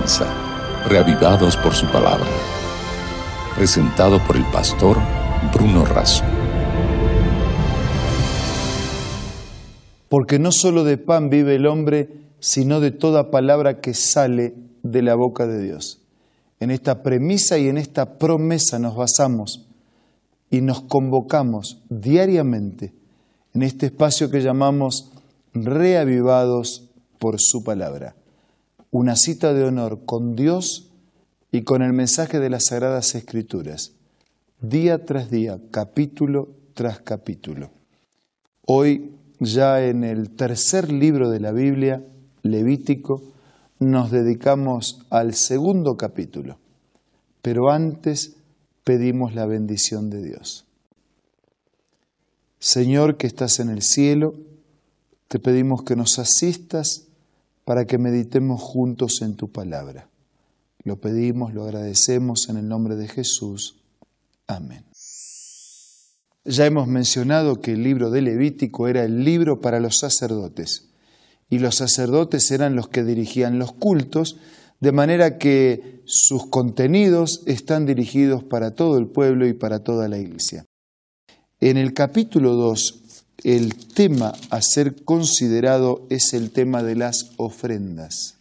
comienza, reavivados por su palabra. Presentado por el pastor Bruno Razo. Porque no solo de pan vive el hombre, sino de toda palabra que sale de la boca de Dios. En esta premisa y en esta promesa nos basamos y nos convocamos diariamente en este espacio que llamamos Reavivados por su palabra. Una cita de honor con Dios y con el mensaje de las Sagradas Escrituras, día tras día, capítulo tras capítulo. Hoy, ya en el tercer libro de la Biblia, Levítico, nos dedicamos al segundo capítulo, pero antes pedimos la bendición de Dios. Señor que estás en el cielo, te pedimos que nos asistas para que meditemos juntos en tu palabra. Lo pedimos, lo agradecemos en el nombre de Jesús. Amén. Ya hemos mencionado que el libro de Levítico era el libro para los sacerdotes, y los sacerdotes eran los que dirigían los cultos, de manera que sus contenidos están dirigidos para todo el pueblo y para toda la iglesia. En el capítulo 2, el tema a ser considerado es el tema de las ofrendas.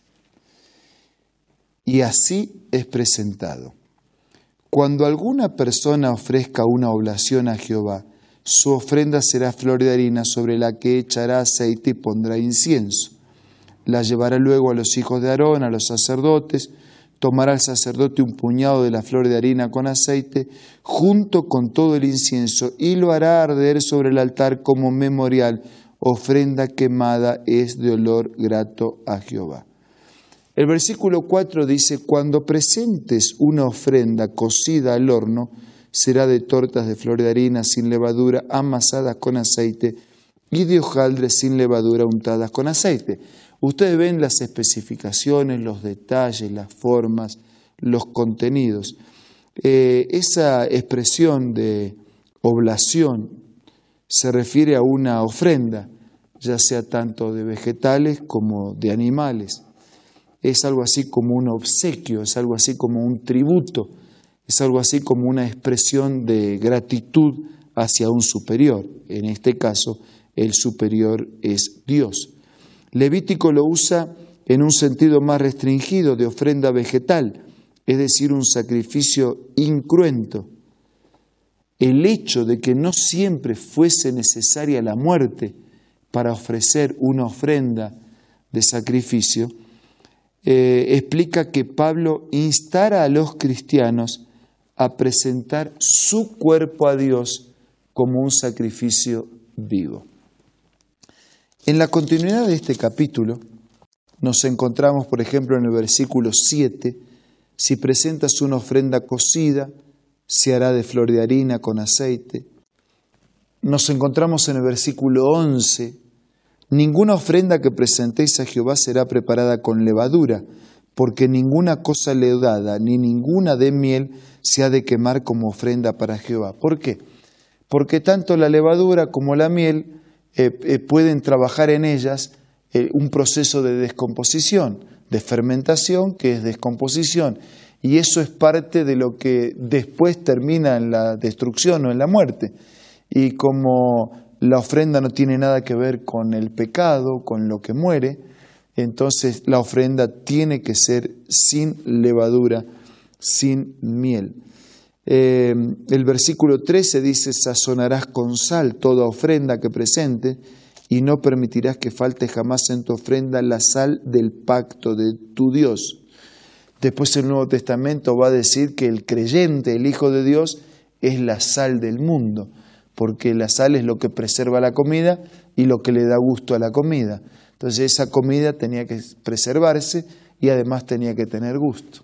Y así es presentado. Cuando alguna persona ofrezca una oblación a Jehová, su ofrenda será flor de harina sobre la que echará aceite y pondrá incienso. La llevará luego a los hijos de Aarón, a los sacerdotes. Tomará el sacerdote un puñado de la flor de harina con aceite, junto con todo el incienso, y lo hará arder sobre el altar como memorial. Ofrenda quemada es de olor grato a Jehová. El versículo 4 dice: cuando presentes una ofrenda cocida al horno, será de tortas de flor de harina sin levadura, amasadas con aceite, y de hojaldres sin levadura, untadas con aceite. Ustedes ven las especificaciones, los detalles, las formas, los contenidos. Esa expresión de oblación se refiere a una ofrenda, ya sea tanto de vegetales como de animales. Es algo así como un obsequio, es algo así como un tributo, es algo así como una expresión de gratitud hacia un superior. En este caso, el superior es Dios. Levítico lo usa en un sentido más restringido de ofrenda vegetal, es decir, un sacrificio incruento. El hecho de que no siempre fuese necesaria la muerte para ofrecer una ofrenda de sacrificio, explica que Pablo instara a los cristianos a presentar su cuerpo a Dios como un sacrificio vivo. En la continuidad de este capítulo nos encontramos, por ejemplo, en el versículo 7, si presentas una ofrenda cocida, se hará de flor de harina con aceite. Nos encontramos en el versículo 11, ninguna ofrenda que presentéis a Jehová será preparada con levadura, porque ninguna cosa leudada ni ninguna de miel se ha de quemar como ofrenda para Jehová. ¿Por qué? Porque tanto la levadura como la miel pueden trabajar en ellas un proceso de descomposición, de fermentación, que es descomposición, y eso es parte de lo que después termina en la destrucción o en la muerte. Y como la ofrenda no tiene nada que ver con el pecado, con lo que muere, entonces la ofrenda tiene que ser sin levadura, sin miel. El versículo 13 dice: sazonarás con sal toda ofrenda que presentes y no permitirás que falte jamás en tu ofrenda la sal del pacto de tu Dios. Después el Nuevo Testamento va a decir que el creyente, el Hijo de Dios, es la sal del mundo, porque la sal es lo que preserva la comida y lo que le da gusto a la comida. Entonces esa comida tenía que preservarse y además tenía que tener gusto.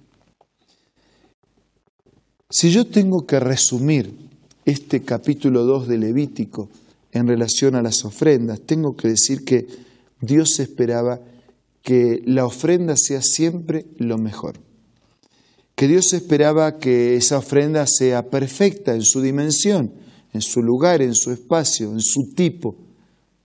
Si yo tengo que resumir este capítulo 2 de Levítico en relación a las ofrendas, tengo que decir que Dios esperaba que la ofrenda sea siempre lo mejor. Que Dios esperaba que esa ofrenda sea perfecta en su dimensión, en su lugar, en su espacio, en su tipo.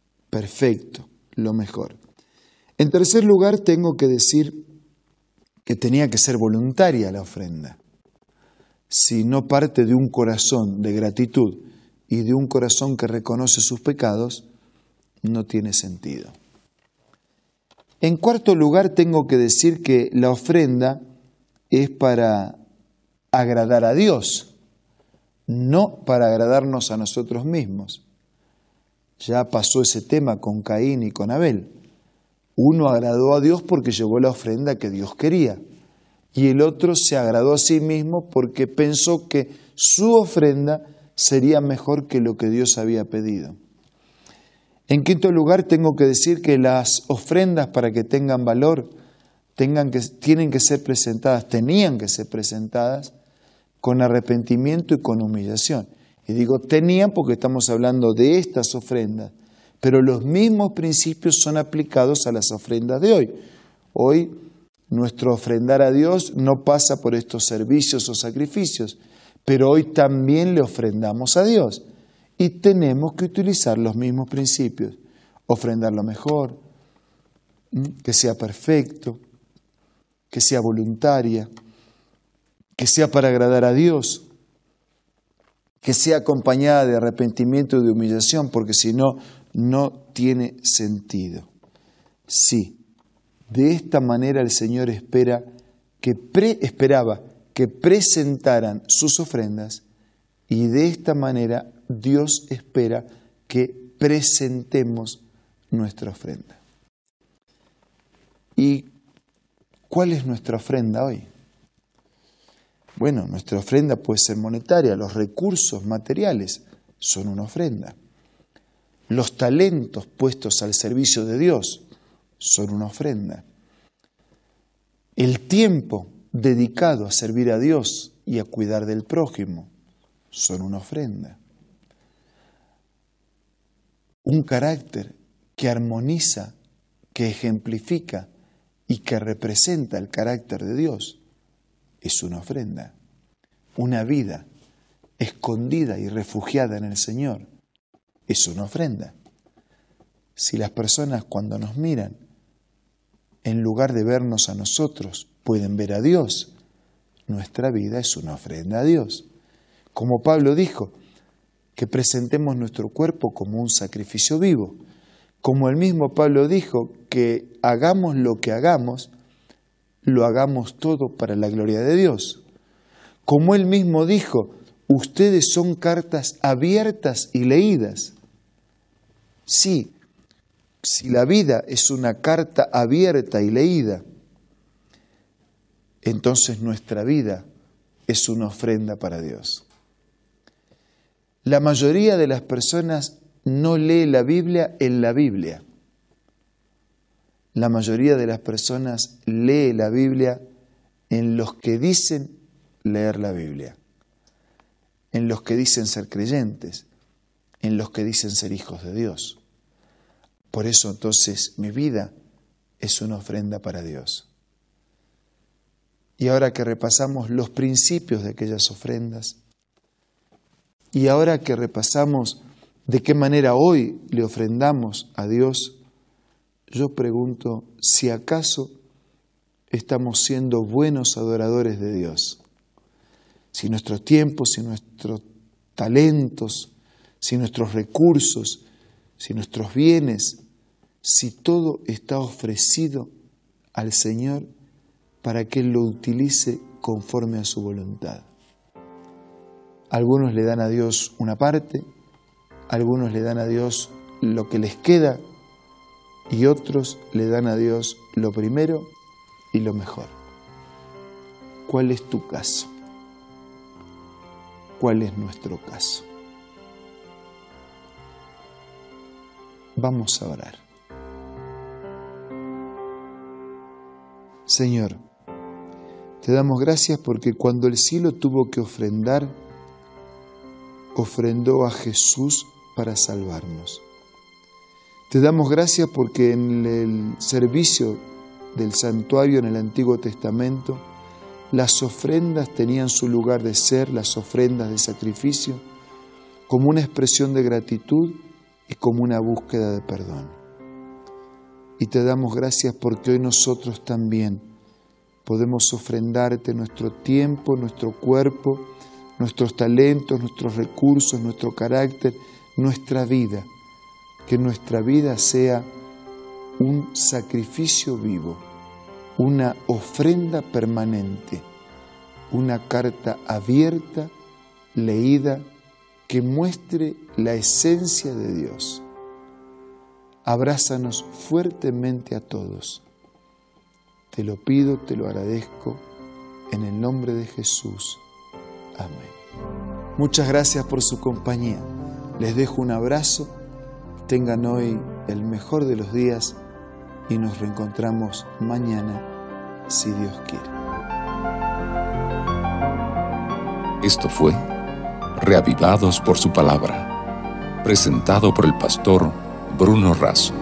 Perfecto, lo mejor. En tercer lugar, tengo que decir que tenía que ser voluntaria la ofrenda. Si no parte de un corazón de gratitud y de un corazón que reconoce sus pecados, no tiene sentido. En cuarto lugar, tengo que decir que la ofrenda es para agradar a Dios, no para agradarnos a nosotros mismos. Ya pasó ese tema con Caín y con Abel. Uno agradó a Dios porque llevó la ofrenda que Dios quería, y el otro se agradó a sí mismo porque pensó que su ofrenda sería mejor que lo que Dios había pedido. En quinto lugar, tengo que decir que las ofrendas, para que tengan valor, tenían que ser presentadas con arrepentimiento y con humillación. Y digo tenían porque estamos hablando de estas ofrendas, pero los mismos principios son aplicados a las ofrendas de hoy. Hoy nuestro ofrendar a Dios no pasa por estos servicios o sacrificios, pero hoy también le ofrendamos a Dios y tenemos que utilizar los mismos principios. Ofrendar lo mejor, que sea perfecto, que sea voluntaria, que sea para agradar a Dios, que sea acompañada de arrepentimiento y de humillación, porque si no, no tiene sentido. Sí, de esta manera el Señor esperaba que presentaran sus ofrendas, y de esta manera Dios espera que presentemos nuestra ofrenda. ¿Y cuál es nuestra ofrenda hoy? Bueno, nuestra ofrenda puede ser monetaria, los recursos materiales son una ofrenda. Los talentos puestos al servicio de Dios son una ofrenda. El tiempo dedicado a servir a Dios y a cuidar del prójimo son una ofrenda. Un carácter que armoniza, que ejemplifica y que representa el carácter de Dios es una ofrenda. Una vida escondida y refugiada en el Señor es una ofrenda. Si las personas cuando nos miran, en lugar de vernos a nosotros, pueden ver a Dios, nuestra vida es una ofrenda a Dios. Como Pablo dijo, que presentemos nuestro cuerpo como un sacrificio vivo. Como el mismo Pablo dijo, que hagamos lo que hagamos, lo hagamos todo para la gloria de Dios. Como él mismo dijo, ustedes son cartas abiertas y leídas. Sí, si la vida es una carta abierta y leída, entonces nuestra vida es una ofrenda para Dios. La mayoría de las personas no lee la Biblia en la Biblia. La mayoría de las personas lee la Biblia en los que dicen leer la Biblia, en los que dicen ser creyentes, en los que dicen ser hijos de Dios. Por eso entonces mi vida es una ofrenda para Dios. Y ahora que repasamos los principios de aquellas ofrendas, y ahora que repasamos de qué manera hoy le ofrendamos a Dios, yo pregunto si acaso estamos siendo buenos adoradores de Dios. Si nuestro tiempo, si nuestros talentos, si nuestros recursos, si nuestros bienes, si todo está ofrecido al Señor para que Él lo utilice conforme a su voluntad. Algunos le dan a Dios una parte, algunos le dan a Dios lo que les queda y otros le dan a Dios lo primero y lo mejor. ¿Cuál es tu caso? ¿Cuál es nuestro caso? Vamos a orar. Señor, te damos gracias porque cuando el cielo tuvo que ofrendar, ofrendó a Jesús para salvarnos. Te damos gracias porque en el servicio del santuario en el Antiguo Testamento, las ofrendas tenían su lugar de ser, las ofrendas de sacrificio, como una expresión de gratitud y como una búsqueda de perdón. Y te damos gracias porque hoy nosotros también podemos ofrendarte nuestro tiempo, nuestro cuerpo, nuestros talentos, nuestros recursos, nuestro carácter, nuestra vida. Que nuestra vida sea un sacrificio vivo, una ofrenda permanente, una carta abierta, leída, que muestre la esencia de Dios. Abrázanos fuertemente a todos. Te lo pido, te lo agradezco, en el nombre de Jesús. Amén. Muchas gracias por su compañía. Les dejo un abrazo. Tengan hoy el mejor de los días y nos reencontramos mañana, si Dios quiere. Esto fue Reavivados por su palabra, presentado por el pastor Bruno Razo.